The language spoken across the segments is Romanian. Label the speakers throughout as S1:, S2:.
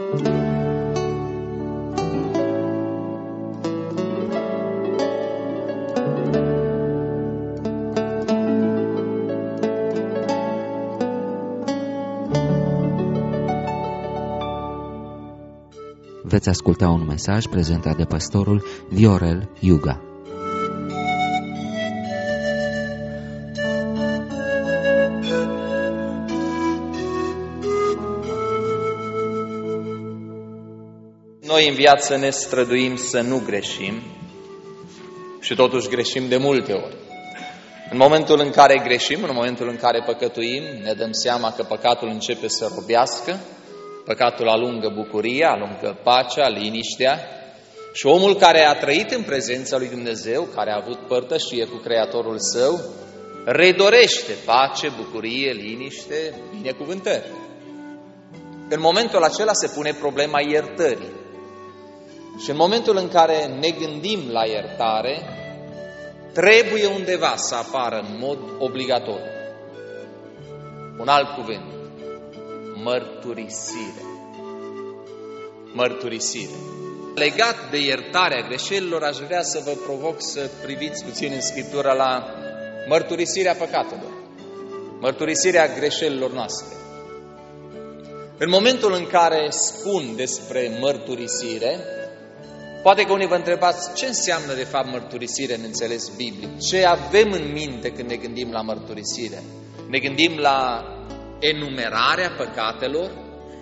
S1: Veți asculta un mesaj prezentat de pastorul Viorel Iuga.
S2: Noi în viață ne străduim să nu greșim și totuși greșim de multe ori. În momentul în care greșim, în momentul în care păcătuim, ne dăm seama că păcatul începe să robească, păcatul alungă bucuria, alungă pacea, liniștea și omul care a trăit în prezența lui Dumnezeu, care a avut părtășie cu Creatorul său, redorește pace, bucurie, liniște, binecuvântări. În momentul acela se pune problema iertării. Și în momentul în care ne gândim la iertare, trebuie undeva să apară în mod obligatoriu un alt cuvânt: mărturisire. Mărturisire. Legat de iertarea greșelilor, aș vrea să vă provoc să priviți puțin în Scriptură la mărturisirea păcatelor, mărturisirea greșelilor noastre. În momentul în care spun despre mărturisire, poate că unii vă întrebați ce înseamnă de fapt mărturisire în înțeles biblic, ce avem în minte când ne gândim la mărturisire. Ne gândim la enumerarea păcatelor,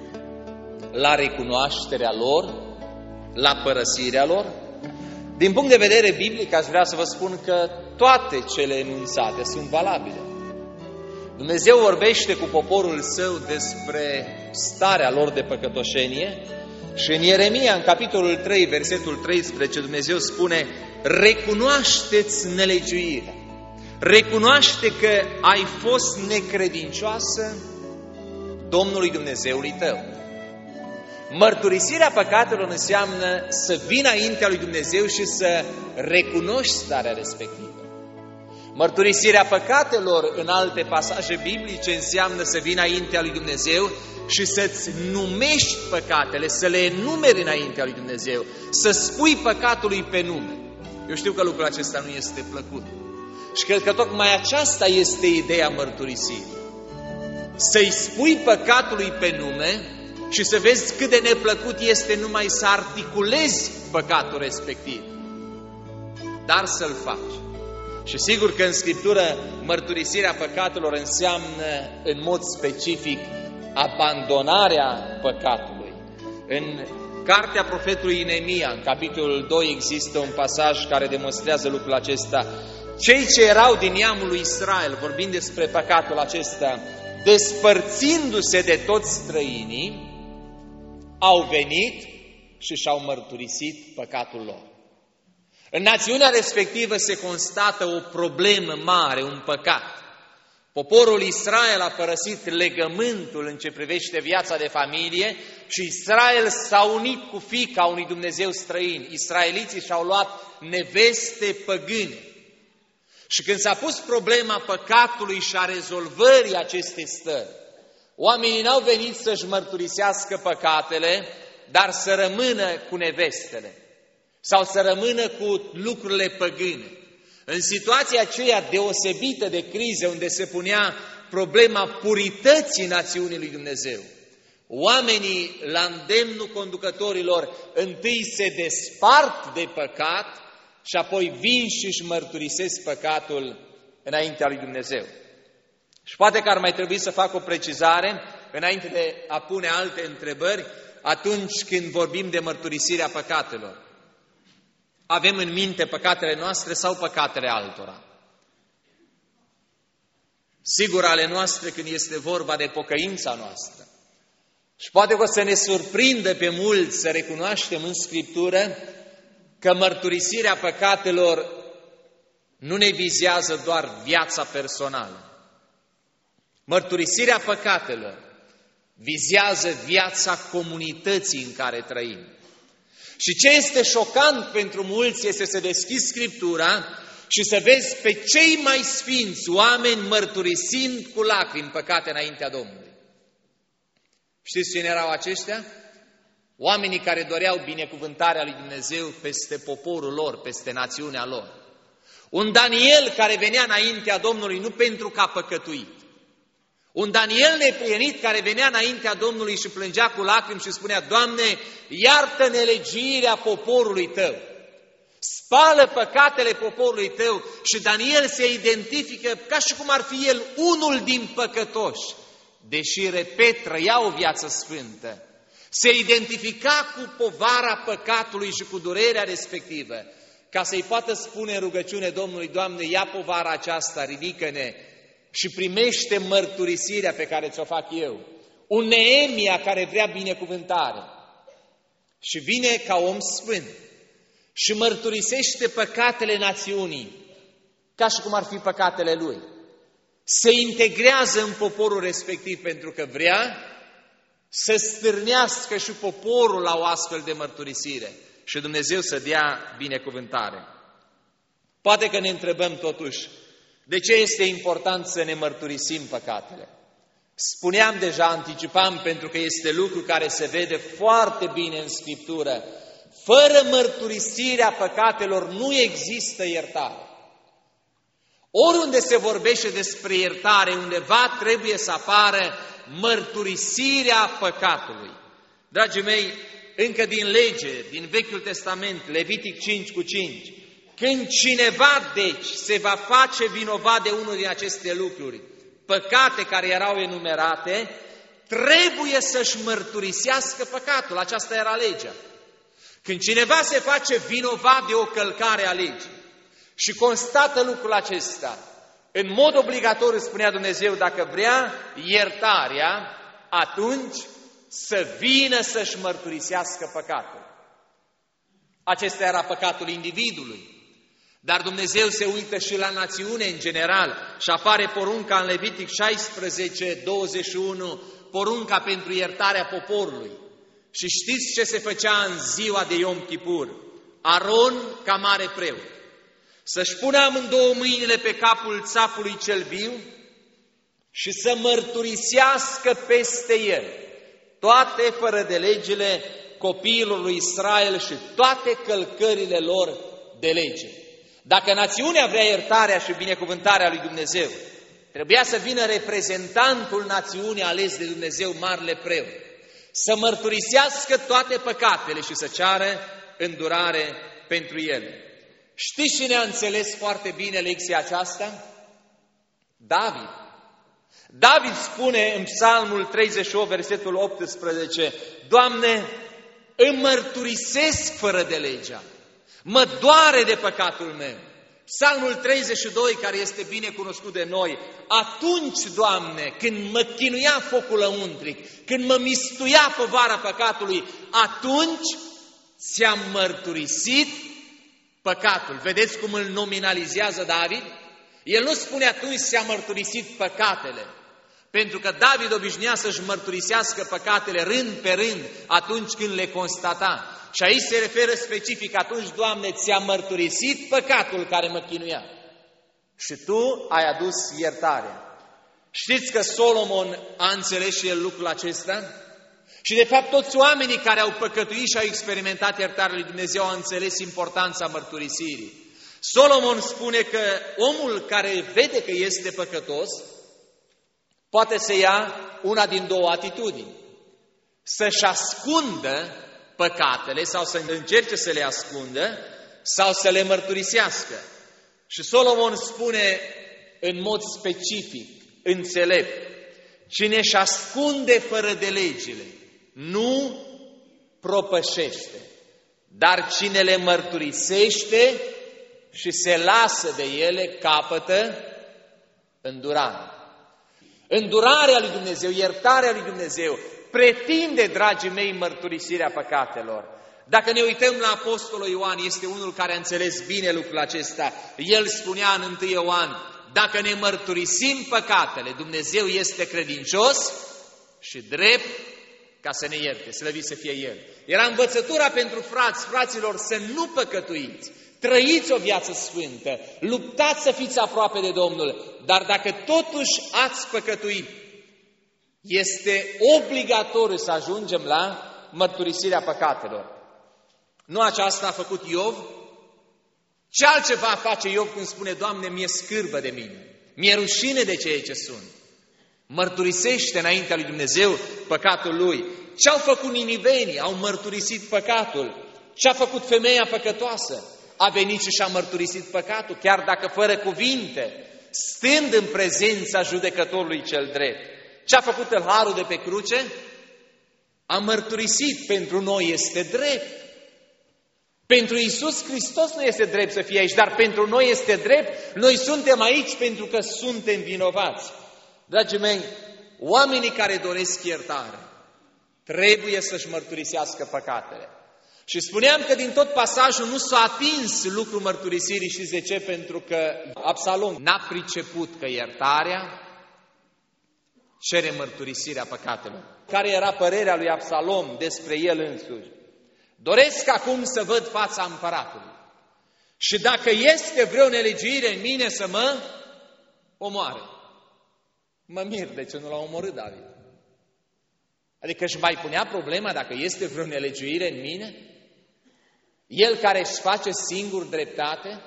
S2: la recunoașterea lor, la părăsirea lor. Din punct de vedere biblic, aș vrea să vă spun că toate cele enunțate sunt valabile. Dumnezeu vorbește cu poporul său despre starea lor de păcătoșenie și în Ieremia, în capitolul 3, versetul 13, Dumnezeu spune: recunoaște-ți nelegiuirea, recunoaște că ai fost necredincioasă Domnului Dumnezeului tău. Mărturisirea păcatelor înseamnă să vii înaintea lui Dumnezeu și să recunoști starea respectivă. Mărturisirea păcatelor în alte pasaje biblice înseamnă să vii înaintea lui Dumnezeu și să-ți numești păcatele, să le enumeri înaintea lui Dumnezeu, să spui păcatului pe nume. Eu știu că lucrul acesta nu este plăcut și cred că tocmai aceasta este ideea mărturisirii. Să-i spui păcatului pe nume și să vezi cât de neplăcut este numai să articulezi păcatul respectiv, dar să-l faci. Și sigur că în Scriptură mărturisirea păcatelor înseamnă în mod specific abandonarea păcatului. În cartea profetului Neemia, în capitolul 2, există un pasaj care demonstrează lucrul acesta. Cei ce erau din neamul lui Israel, vorbind despre păcatul acesta, despărțindu-se de toți străinii, au venit și și-au mărturisit păcatul lor. În națiunea respectivă se constată o problemă mare, un păcat. Poporul Israel a părăsit legământul în ce privește viața de familie și Israel s-a unit cu fiica unui Dumnezeu străin. Israeliții și-au luat neveste păgâne. Și când s-a pus problema păcatului și a rezolvării acestei stări, oamenii n-au venit să-și mărturisească păcatele, dar să rămână cu nevestele sau să rămână cu lucrurile păgâne. În situația aceea deosebită de crize, unde se punea problema purității națiunii lui Dumnezeu, oamenii, la îndemnul conducătorilor, întâi se despart de păcat și apoi vin și își mărturisesc păcatul înaintea lui Dumnezeu. Și poate că ar mai trebui să fac o precizare înainte de a pune alte întrebări atunci când vorbim de mărturisirea păcatelor. Avem în minte păcatele noastre sau păcatele altora? Sigur, ale noastre când este vorba de pocăința noastră. Și poate că o să ne surprindă pe mulți să recunoaștem în Scriptură că mărturisirea păcatelor nu ne vizează doar viața personală. Mărturisirea păcatelor vizează viața comunității în care trăim. Și ce este șocant pentru mulți este să deschizi Scriptura și să vezi pe cei mai sfinți oameni mărturisind cu lacrimi păcate înaintea Domnului. Știți cine erau aceștia? Oamenii care doreau binecuvântarea lui Dumnezeu peste poporul lor, peste națiunea lor. Un Daniel care venea înaintea Domnului nu pentru că a păcătuit. Un Daniel neprienit care venea înaintea Domnului și plângea cu lacrimi și spunea: Doamne, iartă nelegiuirea poporului Tău, spală păcatele poporului Tău. Și Daniel se identifică ca și cum ar fi el unul din păcătoși, deși, repet, trăia o viață sfântă. Se identifica cu povara păcatului și cu durerea respectivă, ca să-i poată spune în rugăciune Domnului: Doamne, ia povara aceasta, ridică-ne și primește mărturisirea pe care ți-o fac eu. Un Neemia care vrea binecuvântare și vine ca om sfânt și mărturisește păcatele națiunii, ca și cum ar fi păcatele lui. Se integrează în poporul respectiv pentru că vrea să stârnească și poporul la o astfel de mărturisire și Dumnezeu să dea binecuvântare. Poate că ne întrebăm totuși, de ce este important să ne mărturisim păcatele? Spuneam deja, anticipam, pentru că este lucru care se vede foarte bine în Scriptură. Fără mărturisirea păcatelor nu există iertare. Oriunde se vorbește despre iertare, undeva trebuie să apară mărturisirea păcatului. Dragii mei, încă din lege, din Vechiul Testament, Levitic 5:5, când cineva, deci, se va face vinovat de unul din aceste lucruri, păcate care erau enumerate, trebuie să-și mărturisească păcatul. Aceasta era legea. Când cineva se face vinovat de o călcare a legii și constată lucrul acesta, în mod obligatoriu, spunea Dumnezeu, dacă vrea iertarea, atunci să vină să-și mărturisească păcatul. Acesta era păcatul individului. Dar Dumnezeu se uită și la națiune în general și apare porunca în Levitic 16:21, porunca pentru iertarea poporului. Și știți ce se făcea în ziua de Yom Kippur? Aron, ca mare preot, să-și pună amândouă mâinile pe capul țapului cel viu și să mărturisească peste el toate fără de legile copiilor lui Israel și toate călcările lor de lege. Dacă națiunea vrea iertarea și binecuvântarea lui Dumnezeu, trebuia să vină reprezentantul națiunii ales de Dumnezeu, marele preot, să mărturisească toate păcatele și să ceară îndurare pentru ele. Știți cine a înțeles foarte bine lecția aceasta? David. David spune în Psalmul 38, versetul 18, Doamne, îmi mărturisesc fără de legea, mă doare de păcatul meu. Psalmul 32, care este bine cunoscut de noi, atunci, Doamne, când mă chinuia focul lăuntric, când mă mistuia povara păcatului, atunci ți-am mărturisit păcatul. Vedeți cum îl nominalizează David? El nu spune atunci ți-a mărturisit păcatele, pentru că David obișnuia să-și mărturisească păcatele rând pe rând atunci când le constata. Și aici se referă specific, atunci, Doamne, ți-am mărturisit păcatul care mă chinuia și Tu ai adus iertarea. Știți că Solomon a înțeles și el lucrul acesta? Și de fapt toți oamenii care au păcătuit și au experimentat iertarea lui Dumnezeu au înțeles importanța mărturisirii. Solomon spune că omul care vede că este păcătos poate să ia una din două atitudini. Să-și ascundă păcatele sau să încerce să le ascundă sau să le mărturisească. Și Solomon spune în mod specific, înțelept, cine își ascunde fără de legile nu propășește, dar cine le mărturisește și se lasă de ele capătă îndurare. Îndurarea lui Dumnezeu, iertarea lui Dumnezeu pretinde, dragii mei, mărturisirea păcatelor. Dacă ne uităm la Apostolul Ioan, este unul care a înțeles bine lucrul acesta. El spunea în 1 Ioan, dacă ne mărturisim păcatele, Dumnezeu este credincios și drept ca să ne ierte, slăvit să fie El. Era învățătura pentru fraților, să nu păcătuiți, trăiți o viață sfântă, luptați să fiți aproape de Domnul, dar dacă totuși ați păcătuit, este obligatoriu să ajungem la mărturisirea păcatelor. Nu aceasta a făcut Iov? Ce altceva face Iov când spune, Doamne, mi-e scârbă de mine, mi-e rușine de ceea ce sunt? Mărturisește înaintea lui Dumnezeu păcatul lui. Ce-au făcut ninivenii? Au mărturisit păcatul. Ce-a făcut femeia păcătoasă? A venit și și-a mărturisit păcatul, chiar dacă fără cuvinte, stând în prezența judecătorului cel drept. Ce-a făcut tâlharul de pe cruce? A mărturisit, pentru noi este drept. Pentru Iisus Hristos nu este drept să fie aici, dar pentru noi este drept. Noi suntem aici pentru că suntem vinovați. Dragii mei, oamenii care doresc iertare trebuie să-și mărturisească păcatele. Și spuneam că din tot pasajul nu s-a atins lucrul mărturisirii. Știți de ce? Pentru că Absalom n-a priceput că iertarea cere mărturisirea păcatelor. Care era părerea lui Absalom despre el însuși? Doresc acum să văd fața împăratului. Și dacă este vreo nelegiuire în mine să mă omoare. Mă mir de ce nu l-a omorât David. Adică își mai punea problema dacă este vreo nelegiuire în mine? El care își face singur dreptate?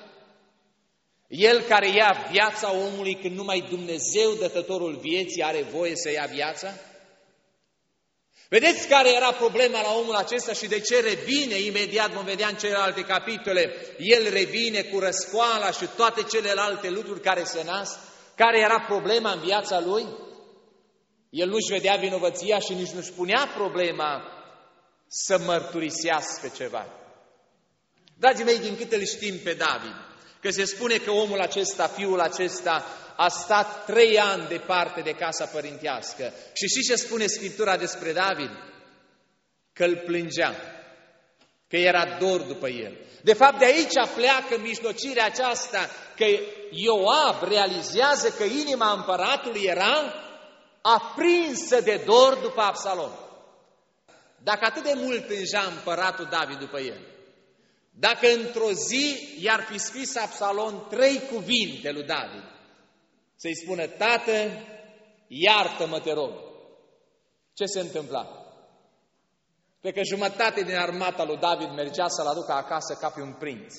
S2: El care ia viața omului când numai Dumnezeu, dătătorul vieții, are voie să ia viața? Vedeți care era problema la omul acesta și de ce revine imediat, vom vedea în celelalte capitole, el revine cu răscoala și toate celelalte lucruri care se nasc? Care era problema în viața lui? El nu-și vedea vinovăția și nici nu-și punea problema să mărturisească ceva. Dragii mei, din câte îl știm pe David, că se spune că omul acesta, fiul acesta, a stat 3 ani departe de casa părintească. Și știți ce spune Scriptura despre David? Că îl plângea, că era dor după el. De fapt, de aici pleacă mijlocirea aceasta, că Ioab realizează că inima împăratului era aprinsă de dor după Absalom. Dacă atât de mult plângea împăratul David după el, dacă într-o zi i-ar fi scris Absalom 3 cuvinte lui David, să-i spună, tată, iartă-mă, te rog, ce se întâmpla? Cred că jumătate din armata lui David mergea să-l aducă acasă ca pe un prinț.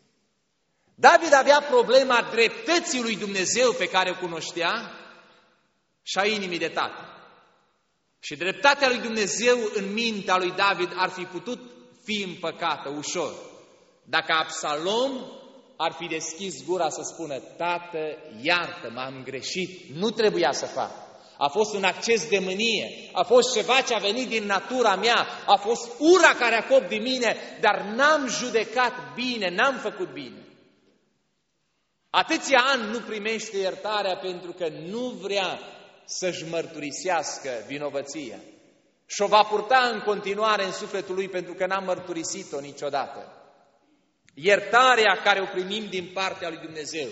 S2: David avea problema dreptății lui Dumnezeu pe care o cunoștea și a inimii de tată. Și dreptatea lui Dumnezeu în mintea lui David ar fi putut fi împăcată ușor, dacă Absalom ar fi deschis gura să spună, tată, iartă-mă, am greșit, nu trebuia să fac. A fost un acces de mânie, a fost ceva ce a venit din natura mea, a fost ura care a copt din mine, dar n-am judecat bine, n-am făcut bine. Atâția ani nu primește iertarea pentru că nu vrea să-și mărturisească vinovăția. Și o va purta în continuare în sufletul lui pentru că n-a mărturisit-o niciodată. Iertarea care o primim din partea lui Dumnezeu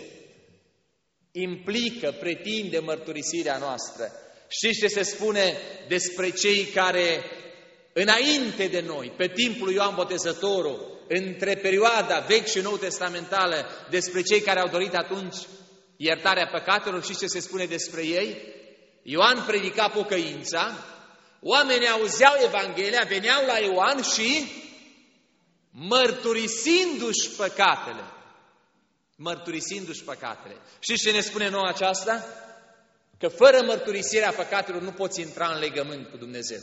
S2: implică, pretinde mărturisirea noastră. Știți ce se spune despre cei care, înainte de noi, pe timpul lui Ioan Botezătorul, între perioada Vechi și Nou Testamentală, despre cei care au dorit atunci iertarea păcatelor, știți ce se spune despre ei? Ioan predica pocăința, oamenii auzeau Evanghelia, veneau la Ioan și mărturisindu-și păcatele. Știți ce ne spune nouă aceasta? Că fără mărturisirea păcatelor nu poți intra în legământ cu Dumnezeu.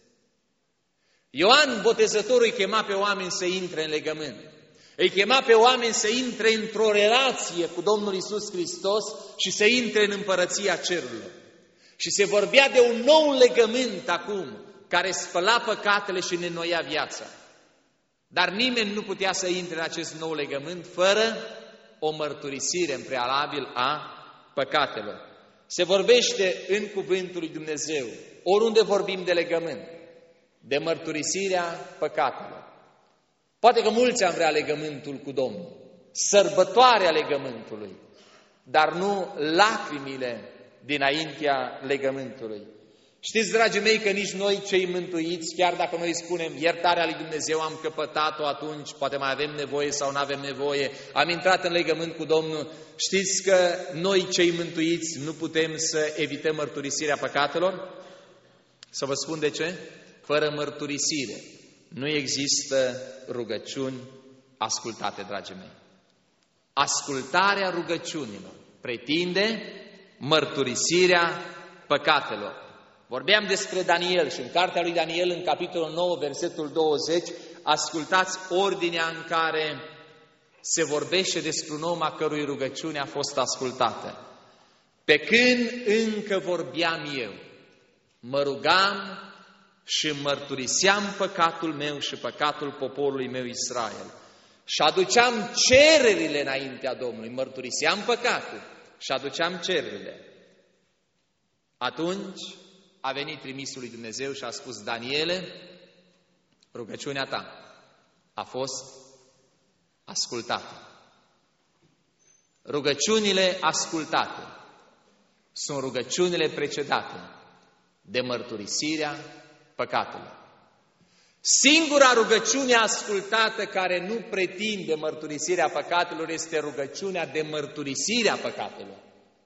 S2: Ioan Botezătorul îi chema pe oameni să intre în legământ. Îi chema pe oameni să intre într-o relație cu Domnul Iisus Hristos și să intre în împărăția cerurilor. Și se vorbea de un nou legământ acum, care spăla păcatele și ne înnoia viața. Dar nimeni nu putea să intre în acest nou legământ fără o mărturisire în prealabil a păcatelor. Se vorbește în cuvântul lui Dumnezeu, oriunde vorbim de legământ, de mărturisirea păcatelor. Poate că mulți am vrea legământul cu Domnul, sărbătoarea legământului, dar nu lacrimile dinaintea legământului. Știți, dragii mei, că nici noi cei mântuiți, chiar dacă noi spunem iertarea lui Dumnezeu am căpătat-o atunci, poate mai avem nevoie sau nu avem nevoie, am intrat în legământ cu Domnul, știți că noi cei mântuiți nu putem să evităm mărturisirea păcatelor? Să vă spun de ce? fără mărturisire, nu există rugăciuni ascultate, dragii mei. Ascultarea rugăciunilor pretinde mărturisirea păcatelor. Vorbeam despre Daniel și în cartea lui Daniel, în capitolul 9, versetul 20, ascultați ordinea în care se vorbește despre un om a cărui rugăciune a fost ascultată. Pe când încă vorbeam eu, mă rugam și mărturiseam păcatul meu și păcatul poporului meu Israel. Și aduceam cererile înaintea Domnului, mărturiseam păcatul și aduceam cererile. Atunci a venit trimisul lui Dumnezeu și a spus: Daniele, rugăciunea ta a fost ascultată. Rugăciunile ascultate sunt rugăciunile precedate de mărturisirea păcatelor. Singura rugăciune ascultată care nu pretinde mărturisirea păcatelor este rugăciunea de mărturisire a păcatelor,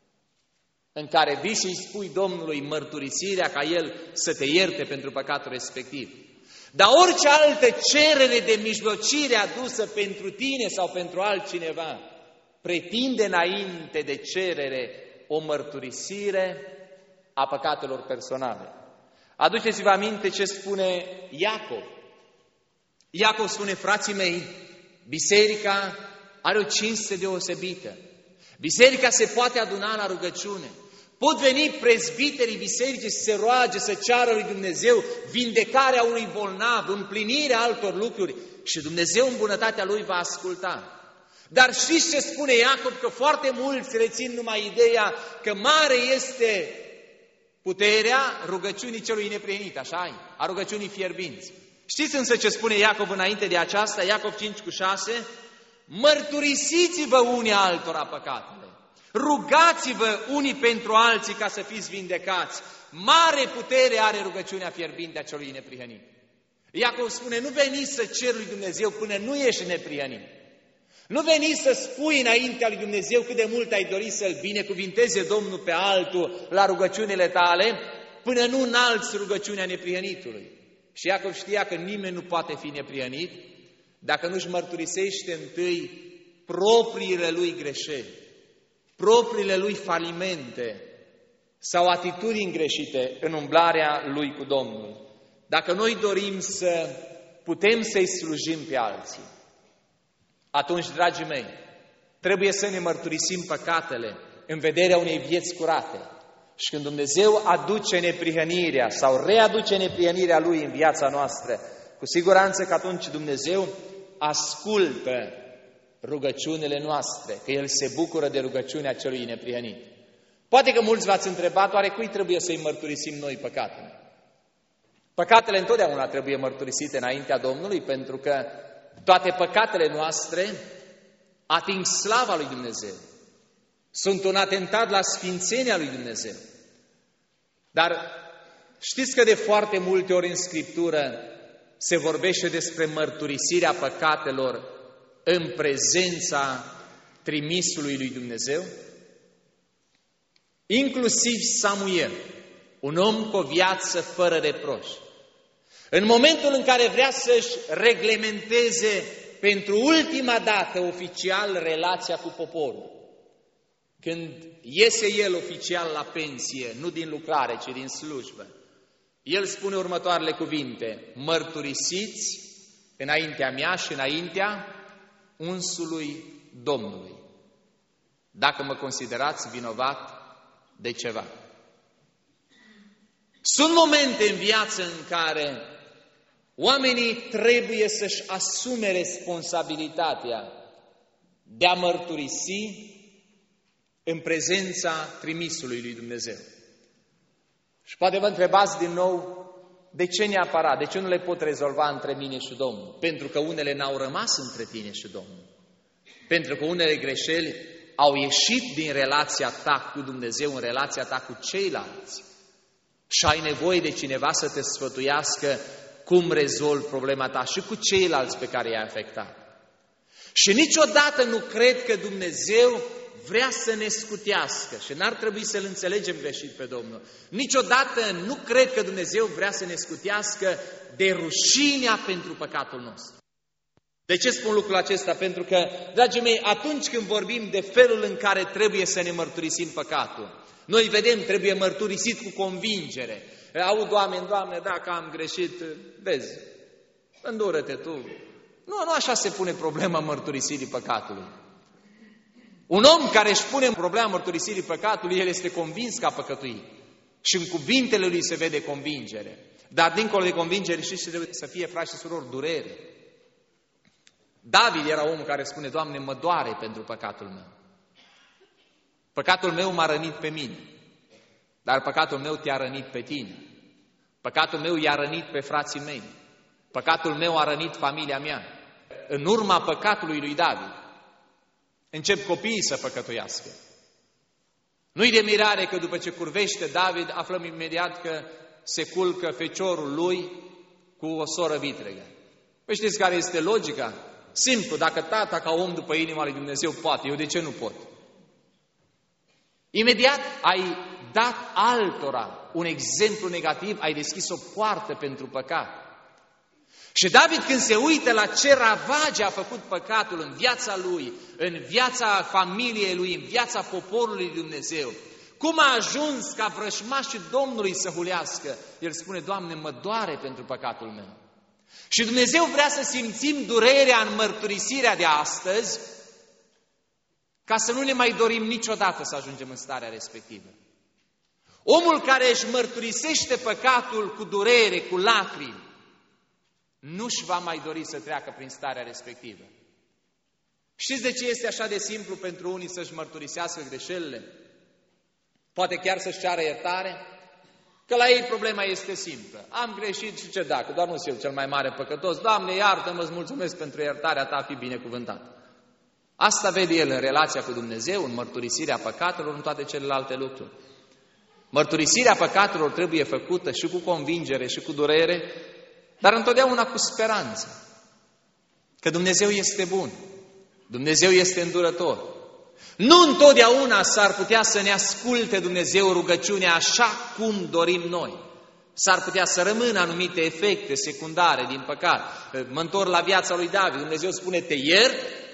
S2: în care vii și îi spui Domnului mărturisirea ca El să te ierte pentru păcatul respectiv. Dar orice altă cerere de mijlocire adusă pentru tine sau pentru altcineva pretinde înainte de cerere o mărturisire a păcatelor personale. Aduceți-vă aminte ce spune Iacov. Iacov spune: frații mei, biserica are o cinste deosebită. Biserica se poate aduna la rugăciune. Pot veni prezbiterii bisericii să se roage, să ceară lui Dumnezeu vindecarea unui bolnav, împlinirea altor lucruri și Dumnezeu în bunătatea Lui va asculta. Dar știți ce spune Iacov? Că foarte mulți rețin numai ideea că mare este puterea rugăciunii celui neprihănit, așa-i? A rugăciunii fierbinți. Știți însă ce spune Iacov înainte de aceasta? Iacov 5:6: mărturisiți-vă unii altora păcatele, rugați-vă unii pentru alții ca să fiți vindecați. Mare putere are rugăciunea fierbinte a celui neprihănit. Iacov spune: nu veniți să ceri lui Dumnezeu până nu ești neprihănit. Nu veni să spui înaintea lui Dumnezeu cât de mult ai dori să-L binecuvinteze Domnul pe altul la rugăciunile tale, până nu înalți rugăciunea neprihănitului. Și Iacov știa că nimeni nu poate fi neprihănit dacă nu-și mărturisește întâi propriile lui greșeli, propriile lui falimente sau atitudini greșite în umblarea lui cu Domnul. Dacă noi dorim să putem să-i slujim pe alții, atunci, dragii mei, trebuie să ne mărturisim păcatele în vederea unei vieți curate. Și când Dumnezeu aduce neprihănirea sau readuce neprihănirea Lui în viața noastră, cu siguranță că atunci Dumnezeu ascultă rugăciunile noastre, că El se bucură de rugăciunea celui neprihănit. Poate că mulți v-ați întrebat, oare cui trebuie să-i mărturisim noi păcatele? Păcatele întotdeauna trebuie mărturisite înaintea Domnului, pentru că toate păcatele noastre ating slava lui Dumnezeu. Sunt un atentat la sfințenia lui Dumnezeu. Dar știți că de foarte multe ori în Scriptură se vorbește despre mărturisirea păcatelor în prezența trimisului lui Dumnezeu? Inclusiv Samuel, un om cu o viață fără reproș, în momentul în care vrea să-și reglementeze pentru ultima dată oficial relația cu poporul, când iese el oficial la pensie, nu din lucrare, ci din slujbă, el spune următoarele cuvinte: mărturisiți înaintea mea și înaintea unsului Domnului, dacă mă considerați vinovat de ceva. Sunt momente în viață în care oamenii trebuie să-și asume responsabilitatea de a mărturisi în prezența trimisului lui Dumnezeu. Și poate vă întrebați din nou, de ce neapărat? De ce nu le pot rezolva între mine și Domnul? Pentru că unele n-au rămas între tine și Domnul. Pentru că unele greșeli au ieșit din relația ta cu Dumnezeu în relația ta cu ceilalți. Și ai nevoie de cineva să te sfătuiască cum rezolvi problema ta și cu ceilalți pe care i-ai afectat. Și niciodată nu cred că Dumnezeu vrea să ne scutească și n-ar trebui să-L înțelegem greșit pe Domnul. Niciodată nu cred că Dumnezeu vrea să ne scutească de rușinea pentru păcatul nostru. De ce spun lucrul acesta? Pentru că, dragii mei, atunci când vorbim de felul în care trebuie să ne mărturisim păcatul, noi vedem, trebuie mărturisit cu convingere. Aud oameni, Doamne, dacă am greșit, vezi, îndură-te tu. Nu așa se pune problema mărturisirii păcatului. Un om care își pune problema mărturisirii păcatului, el este convins că a păcătuit. Și în cuvintele lui se vede convingere. Dar dincolo de convingere, știți ce trebuie să fie, frați și surori? Durere. David era omul care spune, Doamne, mă doare pentru păcatul meu. Păcatul meu m-a rănit pe mine, dar păcatul meu te-a rănit pe tine. Păcatul meu i-a rănit pe frații mei. Păcatul meu a rănit familia mea. În urma păcatului lui David, încep copiii să păcătuiască. Nu-i de mirare că după ce curvește David, aflăm imediat că se culcă feciorul lui cu o soră vitregă. Păi știți care este logica? Simplu, dacă tata ca om după inima lui Dumnezeu poate, eu de ce nu pot? Imediat ai dat altora un exemplu negativ, ai deschis o poartă pentru păcat. Și David, când se uită la ce ravage a făcut păcatul în viața lui, în viața familiei lui, în viața poporului lui Dumnezeu, cum a ajuns ca vrăjmașii Domnului să hulească, el spune, Doamne, mă doare pentru păcatul meu. Și Dumnezeu vrea să simțim durerea în mărturisirea de astăzi, ca să nu ne mai dorim niciodată să ajungem în starea respectivă. Omul care își mărturisește păcatul cu durere, cu lacrimi, nu-și va mai dori să treacă prin starea respectivă. Știți de ce este așa de simplu pentru unii să-și mărturisească greșelile? Poate chiar să-și ceară iertare? Că la ei problema este simplă. Am greșit și ce dacă? Doar nu sunt eu cel mai mare păcătos. Doamne, iartă-mă, îți mulțumesc pentru iertarea ta, fi binecuvântat. Asta vede el în relația cu Dumnezeu, în mărturisirea păcatelor, în toate celelalte lucruri. Mărturisirea păcatelor trebuie făcută și cu convingere și cu durere, dar întotdeauna cu speranță. Că Dumnezeu este bun, Dumnezeu este îndurător. Nu întotdeauna s-ar putea să ne asculte Dumnezeu rugăciunea așa cum dorim noi. S-ar putea să rămână anumite efecte secundare, din păcat. Mă întorc la viața lui David. Dumnezeu spune, te iert,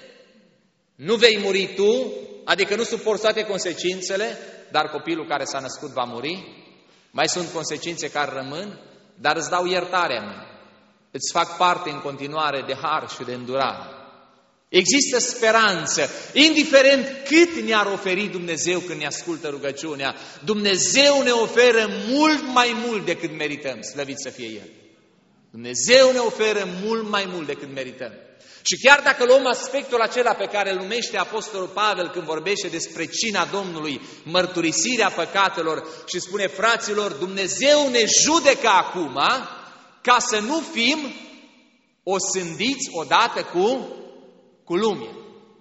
S2: nu vei muri tu, adică nu suporți toate consecințele, dar copilul care s-a născut va muri. Mai sunt consecințe care rămân, dar îți dau iertarea mea. Îți fac parte în continuare de har și de îndurare. Există speranță, indiferent cât ne-ar oferi Dumnezeu când ne ascultă rugăciunea. Dumnezeu ne oferă mult mai mult decât merităm, slăvit să fie El. Dumnezeu ne oferă mult mai mult decât merităm. Și chiar dacă luăm aspectul acela pe care îl numește Apostolul Pavel când vorbește despre cina Domnului, mărturisirea păcatelor și spune, fraților, Dumnezeu ne judecă acum ca să nu fim osândiți odată cu lumea.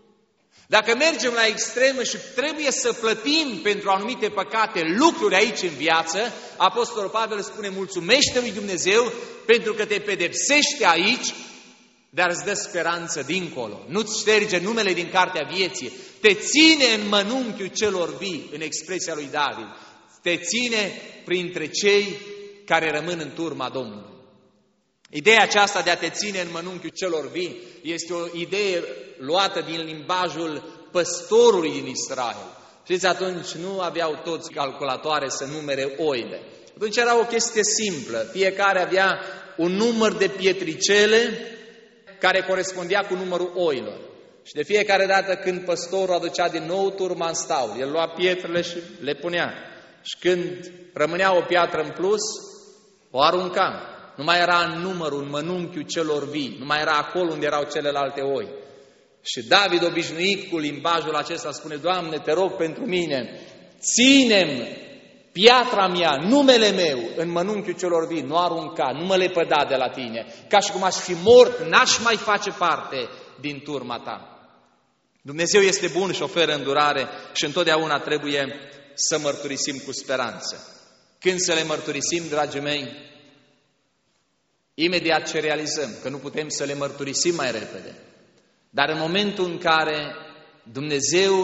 S2: Dacă mergem la extremă și trebuie să plătim pentru anumite păcate lucruri aici în viață, Apostolul Pavel spune, mulțumește lui Dumnezeu pentru că te pedepsește aici, dar îți dă speranță dincolo. Nu-ți șterge numele din cartea vieții. Te ține în mănunchiul celor vii, în expresia lui David. Te ține printre cei care rămân în turma Domnului. Ideea aceasta de a te ține în mănunchiul celor vii este o idee luată din limbajul păstorului din Israel. Știți, atunci nu aveau toți calculatoare să numere oile. Atunci era o chestie simplă. Fiecare avea un număr de pietricele care corespundea cu numărul oilor. Și de fiecare dată când păstorul aducea din nou turma în staul, el lua pietrele și le punea. Și când rămânea o piatră în plus, o arunca. Nu mai era în numărul, în mănunchiul celor vii, nu mai era acolo unde erau celelalte oi. Și David, obișnuit cu limbajul acesta, spune, Doamne, te rog pentru mine, ține-mi piatra mea, numele meu, în mănunchiul celor vii, nu arunca, nu mă lepăda de la tine, ca și cum aș fi mort, n-aș mai face parte din turma ta. Dumnezeu este bun și oferă îndurare și întotdeauna trebuie să mărturisim cu speranță. Când să le mărturisim, dragii mei, imediat ce realizăm că nu putem să le mărturisim mai repede, dar în momentul în care Dumnezeu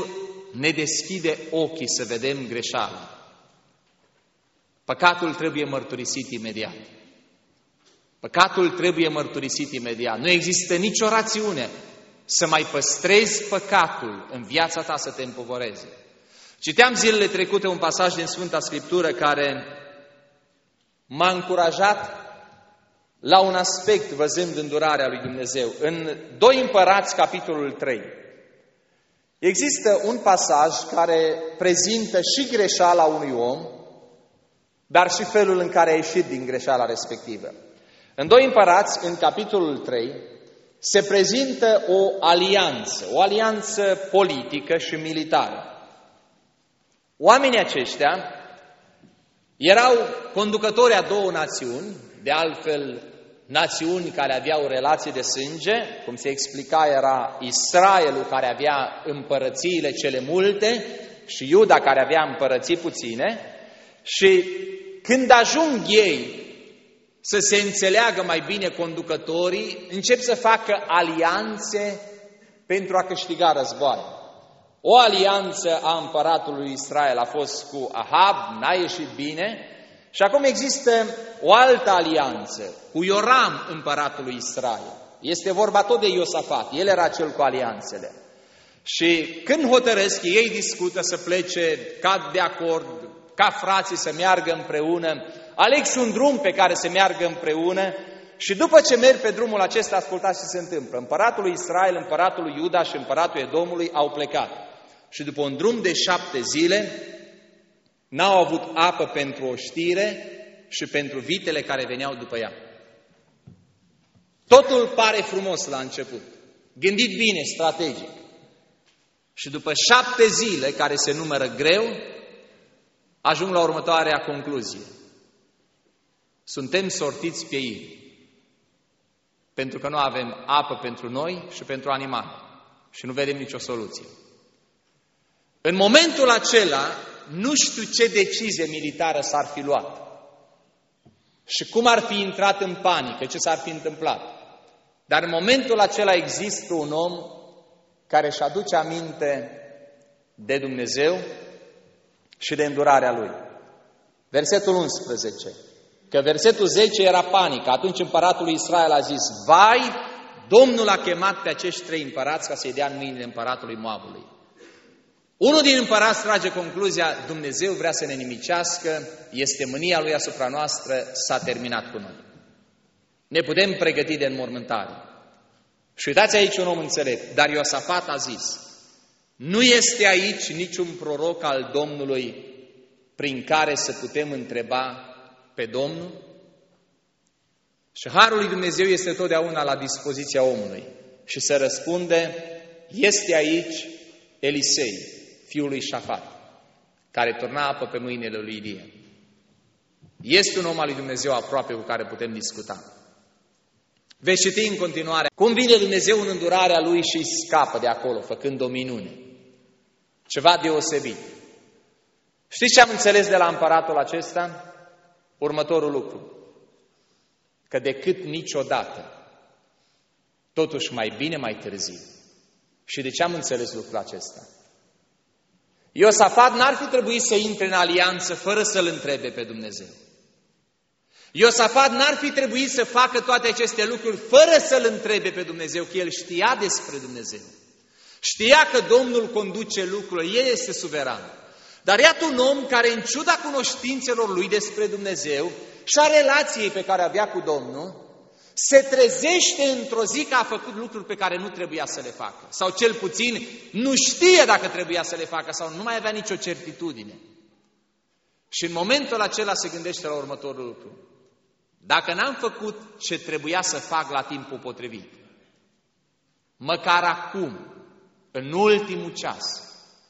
S2: ne deschide ochii să vedem greșeala. Păcatul trebuie mărturisit imediat. Păcatul trebuie mărturisit imediat. Nu există nicio rațiune să mai păstrezi păcatul în viața ta să te împovăreze. Citeam zilele trecute un pasaj din Sfânta Scriptură care m-a încurajat la un aspect văzând îndurarea lui Dumnezeu. În 2 Împărați, capitolul 3, există un pasaj care prezintă și greșeala unui om, dar și felul în care a ieșit din greșeala respectivă. În 2 Împărați, în capitolul 3, se prezintă o alianță politică și militară. Oamenii aceștia erau conducători a două națiuni, de altfel națiuni care aveau relații de sânge, cum se explica era Israelul care avea împărățiile cele multe și Iuda care avea împărății puține și când ajung ei să se înțeleagă mai bine conducătorii, încep să facă alianțe pentru a câștiga războaie. O alianță a împăratului Israel a fost cu Ahab, n-a ieșit bine, și acum există o altă alianță cu Ioram, împăratul lui Israel. Este vorba tot de Iosafat, el era cel cu alianțele. Și când hotărăsc, ei discută să plece, cad de acord, ca frații să meargă împreună, aleg și un drum pe care să meargă împreună și după ce merg pe drumul acesta, ascultați ce se întâmplă. Împăratul lui Israel, împăratul lui Iuda și împăratul Edomului au plecat. Și după un drum de 7 zile, n-au avut apă pentru oștire și pentru vitele care veneau după ea. Totul pare frumos la început, gândit bine, strategic. Și după 7 zile, care se numără greu, ajung la următoarea concluzie. Suntem sortiți pieiți, pentru că nu avem apă pentru noi și pentru animale și nu vedem nicio soluție. În momentul acela, nu știu ce decizie militară s-ar fi luat și cum ar fi intrat în panică, ce s-ar fi întâmplat. Dar în momentul acela există un om care își aduce aminte de Dumnezeu și de îndurarea Lui. Versetul 11, că versetul 10 era panică. Atunci împăratul lui Israel a zis, vai, Domnul a chemat pe acești 3 împărați ca să-i dea în mâinile împăratului Moabului. Unul din împărați trage concluzia, Dumnezeu vrea să ne nimicească, este mânia Lui asupra noastră, s-a terminat cu noi. Ne putem pregăti de înmormântare. Și uitați aici un om înțelept, dar Iosafat a zis, nu este aici niciun proroc al Domnului prin care să putem întreba pe Domnul? Și harul lui Dumnezeu este totdeauna la dispoziția omului. Și se răspunde, este aici Elisei, fiul lui Șafat, care turna apă pe mâinile lui Ilie. Este un om al lui Dumnezeu aproape cu care putem discuta. Veți citi în continuare cum vine Dumnezeu în îndurarea Lui și îi scapă de acolo, făcând o minune. Ceva deosebit. Știți ce am înțeles de la împăratul acesta? Următorul lucru. Că decât niciodată, totuși mai bine mai târziu. Și de ce am înțeles lucrul acesta? Iosafat n-ar fi trebuit să intre în alianță fără să-L întrebe pe Dumnezeu. Iosafat n-ar fi trebuit să facă toate aceste lucruri fără să-L întrebe pe Dumnezeu, că el știa despre Dumnezeu. Știa că Domnul conduce lucrurile, El este suveran. Dar iată un om care, în ciuda cunoștințelor lui despre Dumnezeu și a relației pe care avea cu Domnul, se trezește într-o zi că a făcut lucruri pe care nu trebuia să le facă. Sau cel puțin nu știe dacă trebuia să le facă sau nu mai avea nicio certitudine. Și în momentul acela se gândește la următorul lucru. Dacă n-am făcut ce trebuia să fac la timpul potrivit, măcar acum, în ultimul ceas,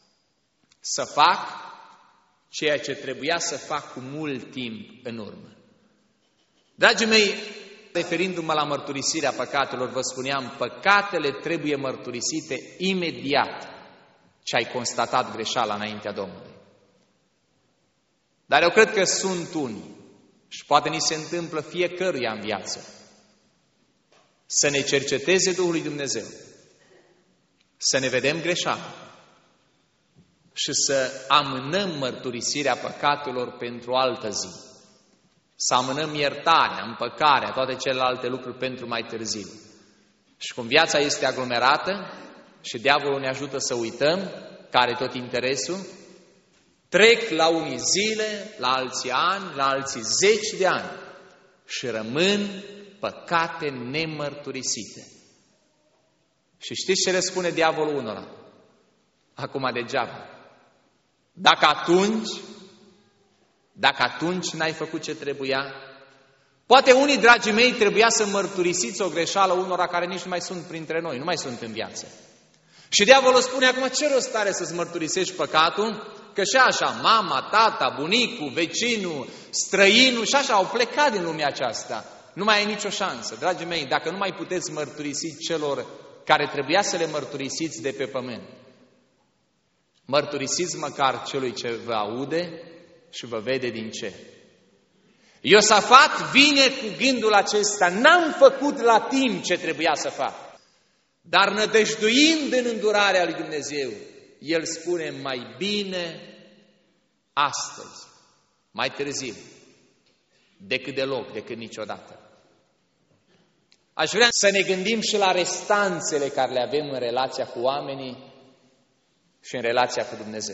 S2: să fac ceea ce trebuia să fac cu mult timp în urmă. Dragii mei, referindu-mă la mărturisirea păcatelor, vă spuneam, păcatele trebuie mărturisite imediat ce ai constatat greșeala înaintea Domnului. Dar eu cred că sunt unii, și poate ni se întâmplă fiecăruia în viață, să ne cerceteze Duhul lui Dumnezeu, să ne vedem greșeala și să amânăm mărturisirea păcatelor pentru o altă zi. Să amânăm iertarea, împăcarea, toate celelalte lucruri pentru mai târziu. Și cum viața este aglomerată și diavolul ne ajută să uităm, care tot interesul, trec la unii zile, la alții ani, la alții 10 de ani și rămân păcate nemărturisite. Și știți ce le spune diavolul unora? Acum degeaba. Dacă atunci n-ai făcut ce trebuia, poate unii, dragii mei, trebuia să mărturisiți o greșeală unora care nici nu mai sunt printre noi, nu mai sunt în viață. Și diavolul spune acum, ce rost are să-ți mărturisești păcatul? Că și așa, mama, tata, bunicul, vecinul, străinul și așa au plecat din lumea aceasta. Nu mai ai nicio șansă. Dragii mei, dacă nu mai puteți mărturisi celor care trebuia să le mărturisiți de pe pământ, mărturisiți măcar celui ce vă aude și vă vede din cer. Iosafat vine cu gândul acesta, n-am făcut la timp ce trebuia să fac, dar nădăjduind în îndurarea lui Dumnezeu, el spune mai bine astăzi, mai târziu, decât deloc, decât niciodată. Aș vrea să ne gândim și la restanțele care le avem în relația cu oamenii și în relația cu Dumnezeu.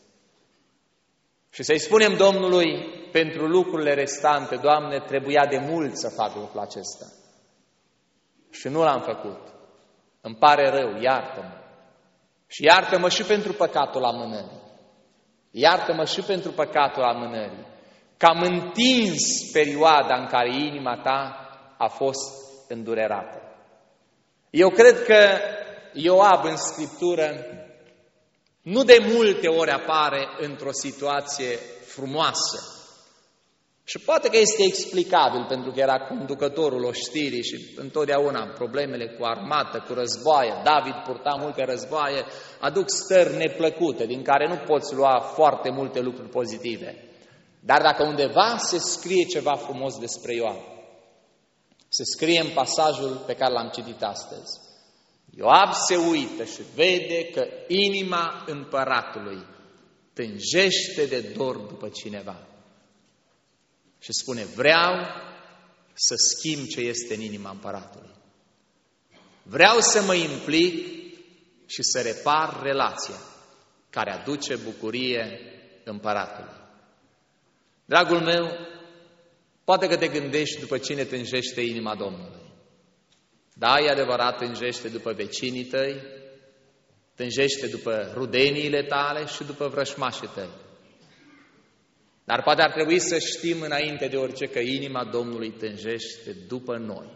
S2: Și să-i spunem Domnului pentru lucrurile restante, Doamne, trebuia de mult să fac lucrul acesta. Și nu l-am făcut. Îmi pare rău, iartă-mă. Și iartă-mă și pentru păcatul amânării. Iartă-mă și pentru păcatul amânării. Că am întins perioada în care inima ta a fost îndurerată. Eu cred că Ioab în Scriptură nu de multe ori apare într-o situație frumoasă. Și poate că este explicabil, pentru că era conducătorul oștirii și întotdeauna problemele cu armată, cu războaie. David purta multe războaie, aduc stări neplăcute, din care nu poți lua foarte multe lucruri pozitive. Dar dacă undeva se scrie ceva frumos despre Ioab, se scrie în pasajul pe care l-am citit astăzi. Ioab se uită și vede că inima împăratului tânjește de dor după cineva. Și spune, vreau să schimb ce este în inima împăratului. Vreau să mă implic și să repar relația care aduce bucurie împăratului. Dragul meu, poate că te gândești după cine tânjește inima Domnului. Da, e adevărat, tânjește după vecinii tăi, tânjește după rudeniile tale și după vrășmașii tăi. Dar poate ar trebui să știm înainte de orice că inima Domnului tânjește după noi.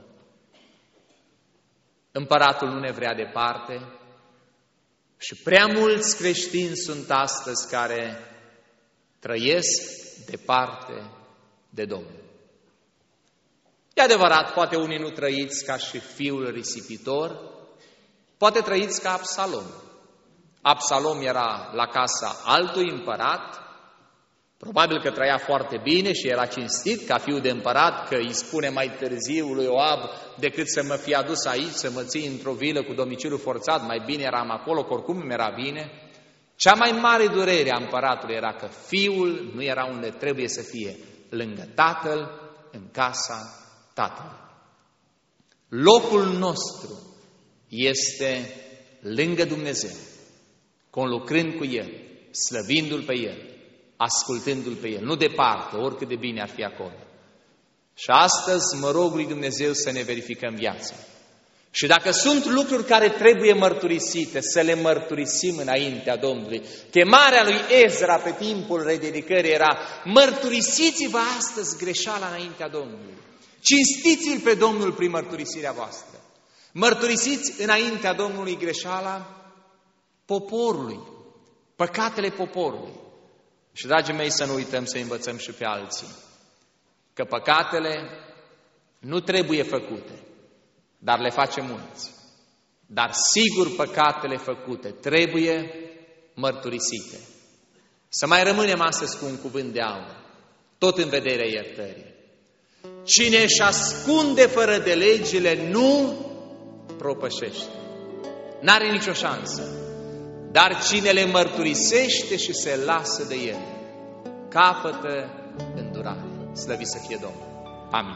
S2: Împăratul nu ne vrea departe și prea mulți creștini sunt astăzi care trăiesc departe de Domnul. E adevărat, poate unii nu trăiți ca și fiul risipitor, poate trăiți ca Absalom. Absalom era la casa altui împărat, probabil că trăia foarte bine și era cinstit ca fiu de împărat, că îi spune mai târziu lui Ioab, decât să mă fi adus aici, să mă ții într-o vilă cu domiciliu forțat, mai bine eram acolo, că oricum mi era bine. Cea mai mare durere a împăratului era că fiul nu era unde trebuie să fie, lângă tatăl, în casa tatălui. Locul nostru este lângă Dumnezeu, conlucrând cu El, slăvindu-L pe El, ascultându-L pe El, nu departe, oricât de bine ar fi acolo. Și astăzi mă rog lui Dumnezeu să ne verificăm viața. Și dacă sunt lucruri care trebuie mărturisite, să le mărturisim înaintea Domnului. Chemarea lui Ezra pe timpul rededicării era: mărturisiți-vă astăzi greșeala înaintea Domnului. Cinstiți-L pe Domnul prin mărturisirea voastră. Mărturisiți înaintea Domnului greșeala poporului, păcatele poporului. Și, dragii mei, să nu uităm să învățăm și pe alții că păcatele nu trebuie făcute, dar le facem mulți. Dar sigur păcatele făcute trebuie mărturisite. Să mai rămânem astăzi cu un cuvânt de aur, tot în vederea iertării. Cine își ascunde fără de legile nu propășește. N-are nicio șansă. Dar cine le mărturisește și se lasă de ele, capătă îndurare. Slăvit să fie Domnul. Amin.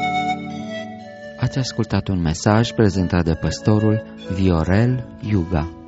S1: Ați ascultat un mesaj prezentat de păstorul Viorel Iuga.